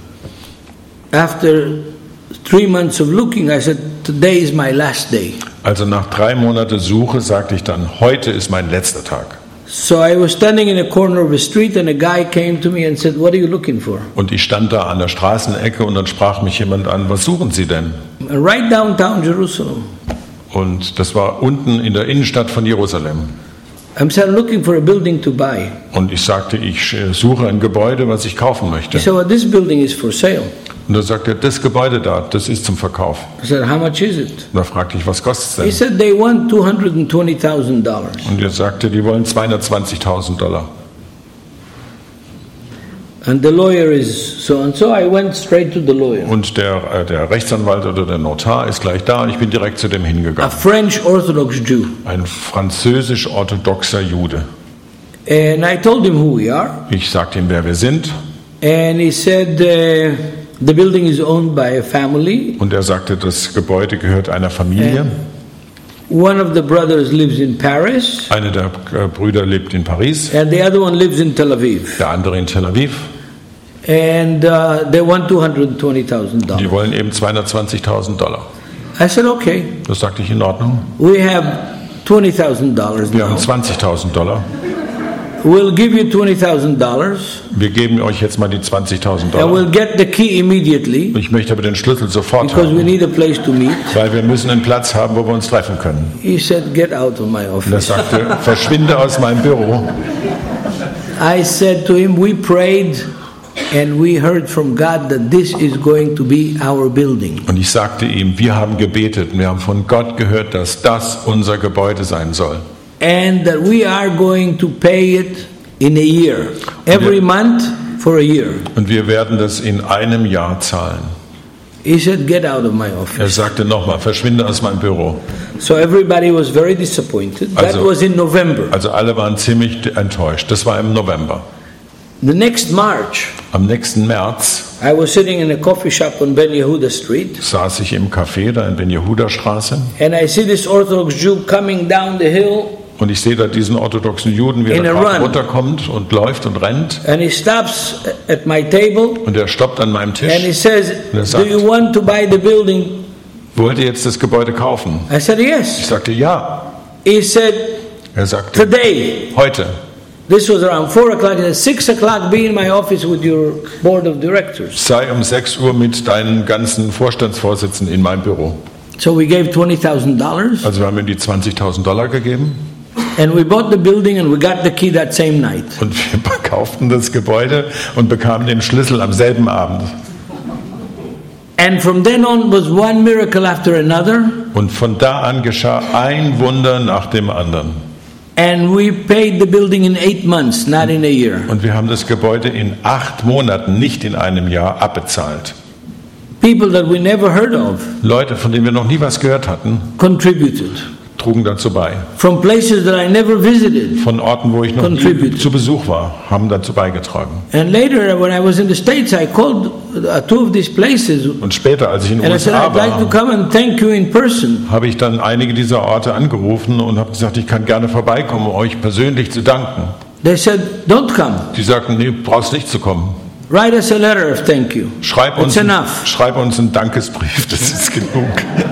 S2: after 3 months of looking, I said, today is my last day.
S3: Also nach 3 Monaten Suche sagte ich dann, heute ist mein letzter Tag.
S2: So I was standing in a corner of a street and a guy came to me and said, what are you looking for?
S3: Und ich stand da an der Straßenecke und dann sprach mich jemand an, was suchen Sie denn?
S2: Right downtown Jerusalem.
S3: Und das war unten in der Innenstadt von Jerusalem.
S2: I'm looking for a building to buy.
S3: Und ich sagte, ich suche ein Gebäude, was ich kaufen möchte.
S2: He said, well, this building is for sale.
S3: Und er sagte, das Gebäude da, das ist zum Verkauf.
S2: I said, how much is it?
S3: Und da fragte ich, was kostet
S2: He
S3: es denn?
S2: said, they want $220,000.
S3: Und er sagte, die wollen $220.000.
S2: And the lawyer is so and so. I went straight to the lawyer.
S3: Und der Rechtsanwalt oder der Notar ist gleich da und ich bin direkt zu dem
S2: A
S3: hingegangen.
S2: French Orthodox Jew.
S3: Ein französisch-orthodoxer Jude.
S2: And I told him who we are.
S3: Ich sagte ihm, wer wir sind.
S2: And he said, the building is owned by a family.
S3: Und er sagte, das Gebäude gehört einer Familie.
S2: One of the brothers lives in Paris.
S3: Einer der Brüder lebt in Paris,
S2: And the other one lives in Tel Aviv.
S3: der andere in Tel Aviv.
S2: And they want $220,000.
S3: Die wollen eben $220.000.
S2: I said, okay,
S3: Das sagte ich, in Ordnung.
S2: we have $20,000
S3: Wir haben
S2: now.
S3: $20.000.
S2: We'll give you $20,000
S3: Wir geben euch jetzt mal die
S2: and
S3: $20.000.
S2: we'll get the key immediately
S3: Ich möchte aber den Schlüssel sofort
S2: because we
S3: haben,
S2: need a place to meet.
S3: weil wir müssen einen Platz haben, wo wir uns treffen können.
S2: He said, get out of my
S3: Und er
S2: office.
S3: sagte, verschwinde aus meinem Büro.
S2: I said to him, we prayed and we heard from God that this is going to be our building.
S3: Und ich sagte ihm, wir haben gebetet und wir haben von Gott gehört, dass das unser Gebäude sein soll.
S2: And that we are going to pay it in a year. Every month for a year.
S3: Und wir werden das in einem Jahr zahlen.
S2: He said, get out of my
S3: Er
S2: office.
S3: sagte nochmal, verschwinde aus meinem Büro.
S2: So everybody was very disappointed. That
S3: Also-
S2: was in November.
S3: Also alle waren ziemlich enttäuscht. Das war im November.
S2: The next March,
S3: Am nächsten März
S2: I was sitting in a coffee shop on Ben Yehuda Street,
S3: saß ich im Café da in Ben-Yehuda-Straße
S2: and I see this Orthodox Jew coming down the hill,
S3: und ich sehe da diesen orthodoxen Juden, wie er
S2: In a
S3: gerade
S2: run.
S3: runterkommt und läuft und rennt.
S2: and he stops at my table,
S3: Und er stoppt an meinem
S2: and he
S3: Tisch.
S2: says,
S3: Er
S2: do
S3: sagt-
S2: you want to buy the building?
S3: Wollt ihr jetzt das Gebäude kaufen?
S2: I said,
S3: Ich
S2: yes.
S3: sagte, ja.
S2: He said,
S3: Er sagte,
S2: today.
S3: heute.
S2: This was around 4 o'clock. He said, 6 o'clock, be in my office with your board of directors.
S3: Sei um 6 Uhr mit deinen ganzen Vorstandsvorsitzenden in meinem Büro.
S2: So we gave $20,000,
S3: Also wir haben ihm die $20.000 gegeben
S2: and we bought the building, and we got the key that same night.
S3: und wir kauften das Gebäude und bekamen den Schlüssel am selben Abend.
S2: And from then on was one miracle after another,
S3: Und von da an geschah ein Wunder nach dem anderen.
S2: and we paid the building in 8 months, not in a year.
S3: Und wir haben das Gebäude in 8 Monaten, nicht in einem Jahr, abbezahlt.
S2: People that we never heard of
S3: Leute, von denen wir noch nie was gehört hatten,
S2: contributed.
S3: trugen dazu bei.
S2: From places that I never visited.
S3: Von Orten, wo ich noch nie
S2: Contributed.
S3: zu Besuch war, haben dazu beigetragen.
S2: And later, when I was in the States, I called 2 of these places,
S3: Und später, als ich in den
S2: and I said,
S3: USA
S2: I'd like to
S3: war,
S2: come and thank you in person.
S3: habe ich dann einige dieser Orte angerufen und habe gesagt, ich kann gerne vorbeikommen, um euch persönlich zu danken.
S2: They said, don't come.
S3: Die sagten, nee, brauchst nicht zu kommen.
S2: Write us a letter of thank you.
S3: Schreib
S2: It's
S3: uns
S2: enough.
S3: einen Dankesbrief, das ist genug.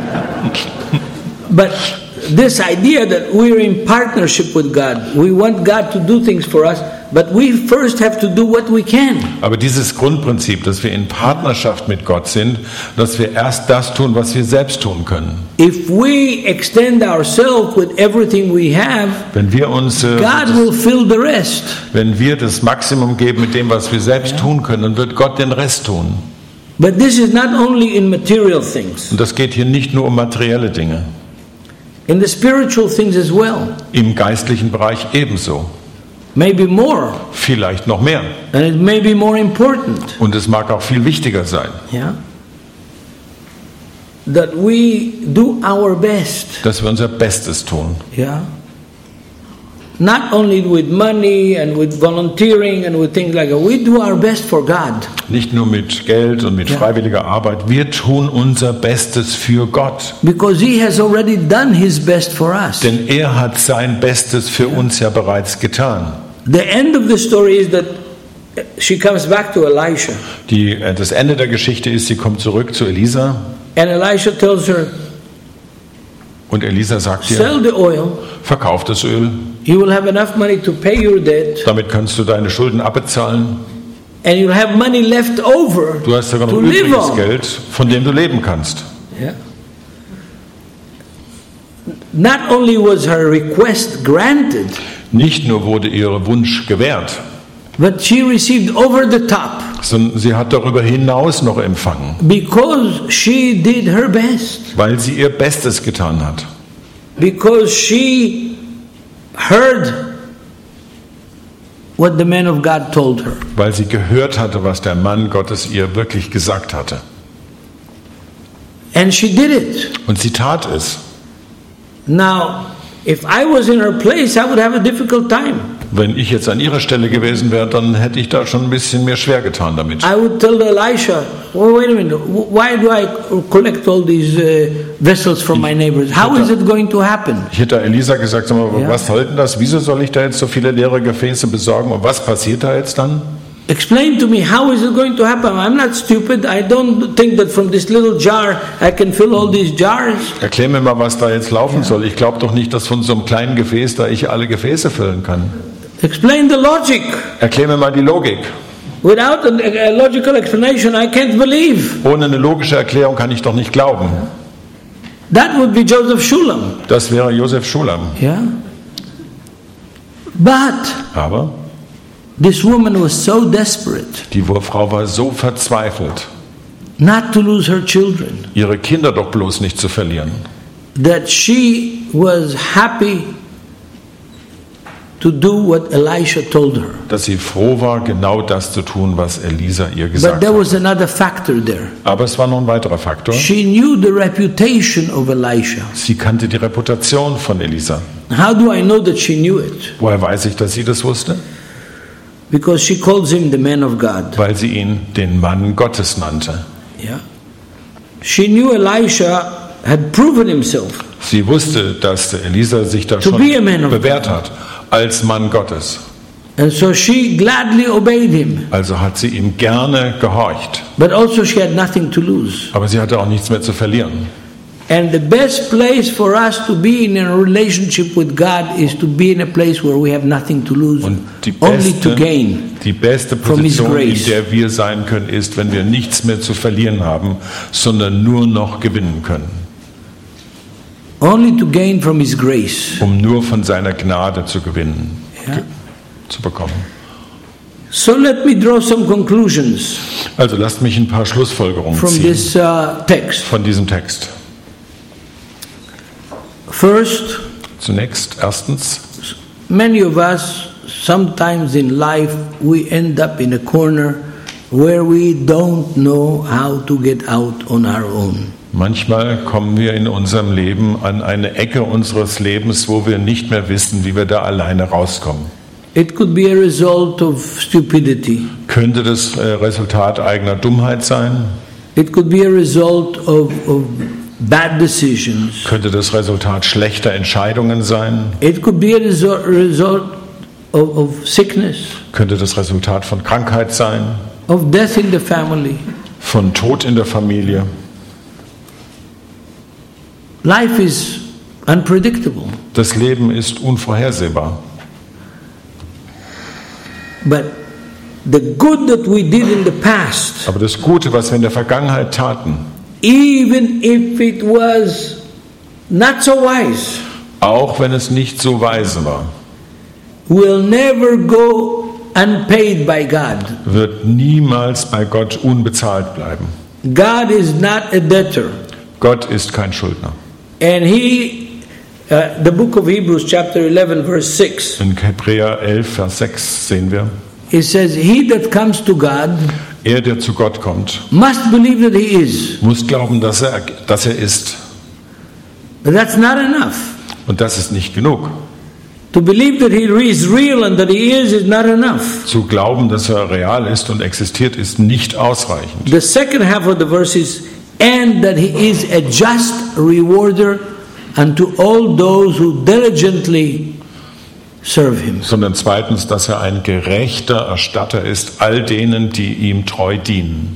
S2: But this idea that we're in partnership with God, we want God to do things for us, but we first have to do what we can.
S3: Aber dieses Grundprinzip, dass wir in Partnerschaft mit Gott sind, dass wir erst das tun, was wir selbst tun können.
S2: If we extend ourselves with everything we have,
S3: Wenn wir uns,
S2: God will fill the rest.
S3: wenn wir das Maximum geben mit dem, was wir selbst tun können, dann wird Gott den Rest tun.
S2: But this is not only in material things,
S3: Und das geht hier nicht nur um materielle Dinge,
S2: in the spiritual things as well.
S3: im geistlichen Bereich ebenso.
S2: Maybe more,
S3: Vielleicht noch mehr.
S2: and it may be more important.
S3: Und es mag auch viel wichtiger sein,
S2: Yeah? That we do our best.
S3: dass wir unser Bestes tun.
S2: Yeah? not only with money and with volunteering and with things like that. We do our best for God.
S3: Nicht nur mit Geld und mit freiwilliger Arbeit. Wir tun unser Bestes für Gott.
S2: Because He has already done His best for us.
S3: Denn er hat sein Bestes für uns ja bereits getan.
S2: The end of the story is that she comes back to Elisha.
S3: Das Ende der Geschichte ist, sie kommt zurück zu Elisa.
S2: And Elisha tells her,
S3: und Elisa sagt ihr,
S2: sell the oil.
S3: Verkauf das Öl.
S2: You will have enough money to pay your debt.
S3: Damit kannst du deine Schulden abbezahlen.
S2: And you'll have money left over.
S3: Du hast sogar noch übriges Geld, von dem du leben kannst.
S2: Yeah. Not only was her request granted,
S3: nicht nur wurde ihr Wunsch gewährt,
S2: but she received over the top.
S3: Sondern sie hat darüber hinaus noch empfangen.
S2: Because she did her best.
S3: Weil sie ihr Bestes getan hat.
S2: Because she heard what the man of God told her.
S3: Weil sie gehört hatte, was der Mann Gottes ihr wirklich gesagt hatte.
S2: And she did it.
S3: Und sie tat es.
S2: Now, if I was in her place, I would have a difficult time.
S3: Wenn ich jetzt an ihrer Stelle gewesen wäre, dann hätte ich da schon ein bisschen mehr schwer getan damit.
S2: I would tell Elisha, well, wait a minute, why do I collect all these vessels from my neighbors? How is it going to happen?
S3: Ich hätte Elisa gesagt, sag mal, was soll denn das? Wieso soll ich da jetzt so viele leere Gefäße besorgen? Und was passiert da jetzt dann?
S2: Explain to me, how is it going to happen? I'm not stupid. I don't think that from this little jar I can fill all these jars.
S3: Erklär mir mal, was da jetzt laufen soll. Ich glaube doch nicht, dass von so einem kleinen Gefäß da ich alle Gefäße füllen kann.
S2: Explain the logic.
S3: Erklär mir mal die Logik.
S2: Without a logical explanation, I can't believe.
S3: Ohne eine logische Erklärung kann ich doch nicht glauben.
S2: That would be Joseph Shulam.
S3: Das wäre Josef Shulam.
S2: Yeah.
S3: Aber
S2: this woman was so desperate.
S3: Die Frau war so verzweifelt.
S2: Not to lose her children.
S3: Ihre Kinder doch bloß nicht zu verlieren.
S2: That she was happy to do what Elisha told her.
S3: Dass sie froh war, genau das zu tun, was Elisa ihr gesagt hat.
S2: But there was another factor there.
S3: Aber es war noch ein weiterer Faktor.
S2: She knew the reputation of Elisha.
S3: Sie kannte die Reputation von Elisa.
S2: How do I know that she knew it?
S3: Woher weiß ich, dass sie das wusste?
S2: Because she calls him the man of God.
S3: Weil sie ihn den Mann Gottes nannte.
S2: Yeah. She knew Elisha had proven himself.
S3: Sie wusste, dass Elisa sich da schon bewährt hat als Mann Gottes.
S2: And so she gladly obeyed him.
S3: Also hat sie ihm gerne gehorcht.
S2: But also she had nothing to lose.
S3: Aber sie hatte auch nichts mehr zu verlieren.
S2: And the best place for us to be in a relationship with God is to be in a place where we have nothing to lose, only to gain.
S3: Die beste Position, in der wir sein können, ist, wenn wir nichts mehr zu verlieren haben, sondern nur noch gewinnen können.
S2: Only to gain from His grace.
S3: Um nur von seiner Gnade zu gewinnen, zu bekommen.
S2: So let me draw some conclusions.
S3: Also lasst mich ein paar Schlussfolgerungen
S2: from
S3: ziehen
S2: this text.
S3: Von diesem Text.
S2: First,
S3: zunächst, erstens,
S2: many of us sometimes in life we end up in a corner where we don't know how to get out on our own.
S3: Manchmal kommen wir in unserem Leben an eine Ecke unseres Lebens, wo wir nicht mehr wissen, wie wir da alleine rauskommen.
S2: It could be a result of stupidity.
S3: Könnte das Resultat eigener Dummheit sein?
S2: It could be a result of bad decisions.
S3: Könnte das Resultat schlechter Entscheidungen sein?
S2: It could be a result of sickness.
S3: Könnte das Resultat von Krankheit sein?
S2: Of death in the family.
S3: Von Tod in der Familie.
S2: Life is unpredictable.
S3: Das Leben ist unvorhersehbar.
S2: But the good that we did in the past,
S3: aber das Gute, was wir in der Vergangenheit taten,
S2: even if it was not so wise,
S3: auch wenn es nicht so weise war,
S2: will never go unpaid by God.
S3: Wird niemals bei Gott unbezahlt bleiben.
S2: God is not a debtor.
S3: Gott ist kein Schuldner.
S2: And the book of Hebrews chapter 11 verse 6.
S3: In Hebräer 11 Vers 6 sehen wir.
S2: It says, he that comes to God,
S3: der zu Gott kommt,
S2: must believe that he is.
S3: Muss glauben, dass er ist.
S2: But that's not enough.
S3: Und das ist nicht genug.
S2: To believe that he is real and that he is not enough.
S3: Zu glauben, dass er real ist und existiert, ist nicht ausreichend.
S2: The second half of the verse is, and that he is a just rewarder unto all those who diligently serve him.
S3: Sondern zweitens, dass er ein gerechter Erstatter ist all denen, die ihm treu dienen.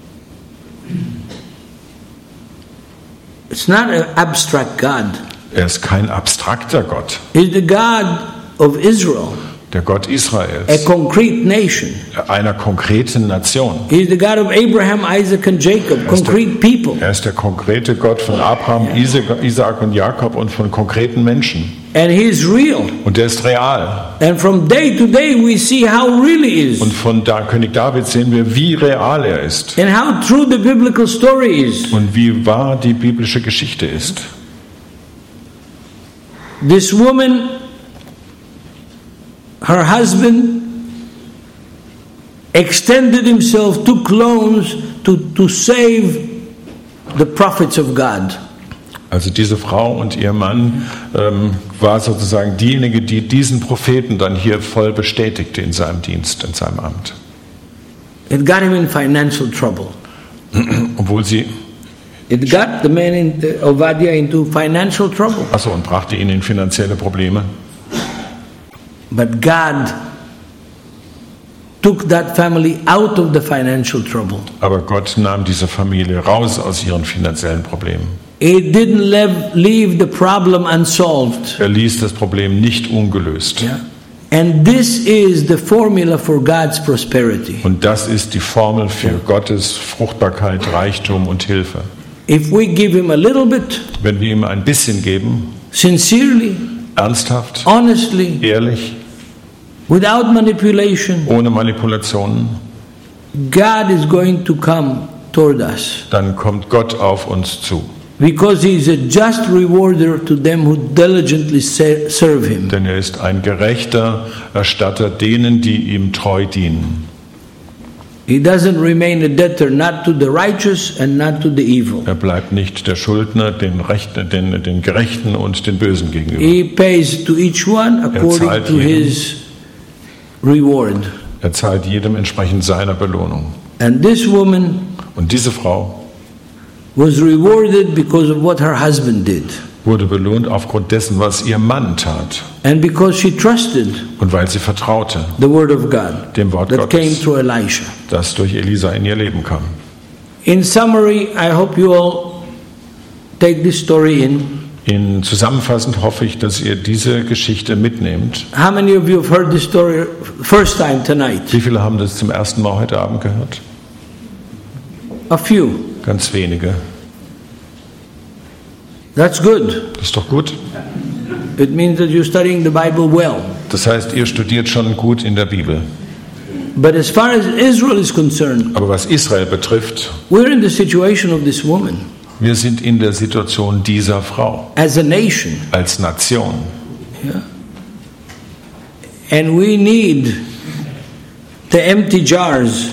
S2: It's not an abstract God.
S3: Er ist kein abstrakter Gott.
S2: He's the God of Israel,
S3: Der Gott
S2: a
S3: Israels,
S2: concrete nation.
S3: einer konkreten Nation.
S2: He's the God of Abraham, Isaac and Jacob, concrete people.
S3: Er ist der konkrete Gott von Abraham, Isaak und Jakob und von konkreten Menschen.
S2: And he is real.
S3: Und er ist real.
S2: And from day to day we see how real he is.
S3: Und von König David sehen wir, wie real er ist.
S2: And how true the biblical story is.
S3: Und wie wahr die biblische Geschichte ist.
S2: This woman, her husband, extended himself, took loans to save the prophets of God.
S3: Also diese Frau und ihr Mann war sozusagen diejenige, die diesen Propheten dann hier voll bestätigte in seinem Dienst, in seinem Amt.
S2: It got him in financial trouble.
S3: Obwohl sie,
S2: It got the man Obadiah into financial trouble.
S3: und brachte ihn in finanzielle Probleme.
S2: But God took that family out of the financial trouble.
S3: Aber Gott nahm diese Familie raus aus ihren finanziellen Problemen.
S2: He didn't leave the problem unsolved.
S3: Er ließ das Problem nicht ungelöst.
S2: Yeah. And this is the formula for God's prosperity.
S3: Und das ist die Formel für Gottes Fruchtbarkeit, Reichtum und Hilfe.
S2: If we give him a little bit,
S3: Wenn wir ihm ein bisschen geben,
S2: sincerely,
S3: ernsthaft,
S2: honestly,
S3: ehrlich,
S2: without manipulation,
S3: ohne Manipulationen,
S2: God is going to come toward us.
S3: dann kommt Gott auf uns zu.
S2: Because he is a just rewarder to them who diligently serve him.
S3: Denn er ist ein gerechter Erstatter denen, die ihm treu dienen.
S2: He doesn't remain a debtor not to the righteous and not to the evil.
S3: Er bleibt nicht der Schuldner, den Gerechten und den Bösen gegenüber.
S2: He pays to each one according
S3: zahlt
S2: to
S3: jedem.
S2: his reward.
S3: Er zahlt jedem entsprechend seiner Belohnung.
S2: And this woman
S3: Und diese Frau
S2: was rewarded because of what her husband did.
S3: wurde belohnt aufgrund dessen, was ihr Mann tat.
S2: And because she trusted
S3: Und weil sie vertraute,
S2: the word of God
S3: dem Wort
S2: that came
S3: Gottes,
S2: through Elisha.
S3: das durch Elisa in ihr Leben kam.
S2: In summary, I hope you all take this story in.
S3: Zusammenfassend hoffe ich, dass ihr diese Geschichte mitnehmt.
S2: How many of you have heard this story first time tonight?
S3: Wie viele haben das zum ersten Mal heute Abend gehört?
S2: A few.
S3: Ganz wenige.
S2: That's good.
S3: Das ist doch gut.
S2: It means that you're studying the Bible well.
S3: Das heißt, ihr studiert schon gut in der Bibel.
S2: But as far as Israel is concerned,
S3: Aber was Israel betrifft,
S2: we're in the situation of this woman
S3: wir sind in der Situation dieser Frau
S2: as a nation.
S3: als Nation.
S2: Yeah. And we need the empty jars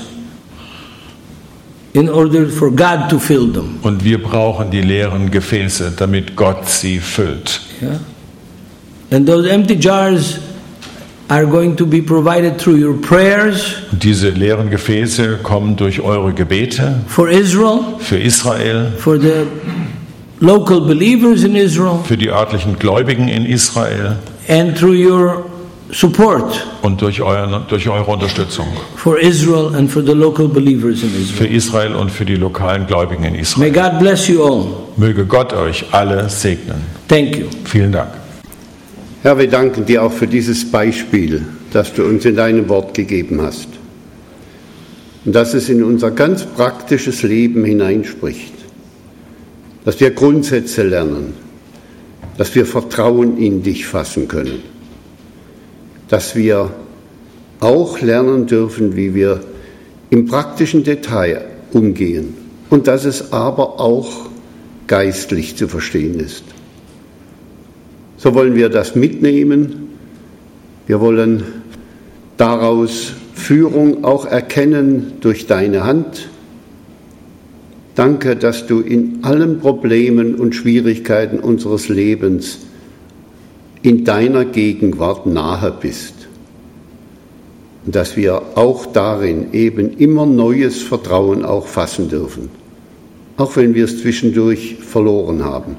S2: in order for God to fill them.
S3: Und wir brauchen die leeren Gefäße, damit Gott sie füllt.
S2: Yeah. And those empty jars are going to be provided through your prayers
S3: Und diese leeren Gefäße kommen durch eure Gebete
S2: for Israel,
S3: für Israel,
S2: for the local believers in Israel,
S3: für die örtlichen Gläubigen in Israel
S2: and through your support
S3: und durch eure Unterstützung
S2: for Israel and for the local believers in
S3: für
S2: Israel.
S3: Israel und für die lokalen Gläubigen in
S2: May
S3: Israel.
S2: God bless you all.
S3: Möge Gott euch alle segnen.
S2: Thank you.
S3: Vielen Dank.
S4: Herr, wir danken dir auch für dieses Beispiel, das du uns in deinem Wort gegeben hast. Und dass es in unser ganz praktisches Leben hineinspricht. Dass wir Grundsätze lernen. Dass wir Vertrauen in dich fassen können. Dass wir auch lernen dürfen, wie wir im praktischen Detail umgehen. Und dass es aber auch geistlich zu verstehen ist. So wollen wir das mitnehmen. Wir wollen daraus Führung auch erkennen durch deine Hand. Danke, dass du in allen Problemen und Schwierigkeiten unseres Lebens in deiner Gegenwart nahe bist. Und dass wir auch darin eben immer neues Vertrauen auch fassen dürfen, auch wenn wir es zwischendurch verloren haben.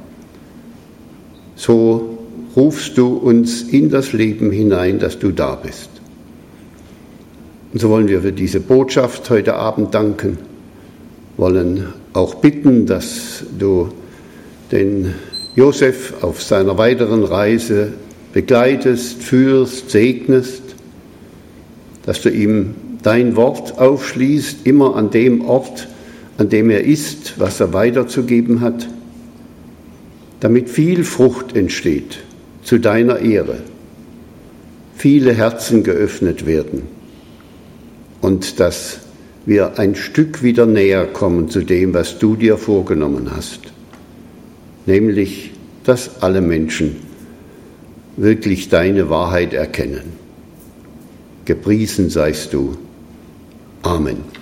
S4: So rufst du uns in das Leben hinein, dass du da bist. Und so wollen wir für diese Botschaft heute Abend danken, wollen auch bitten, dass du den Josef auf seiner weiteren Reise begleitest, führst, segnest, dass du ihm dein Wort aufschließt, immer an dem Ort, an dem er ist, was er weiterzugeben hat, damit viel Frucht entsteht zu deiner Ehre, viele Herzen geöffnet werden und dass wir ein Stück wieder näher kommen zu dem, was du dir vorgenommen hast, nämlich, dass alle Menschen wirklich deine Wahrheit erkennen. Gepriesen seist du. Amen.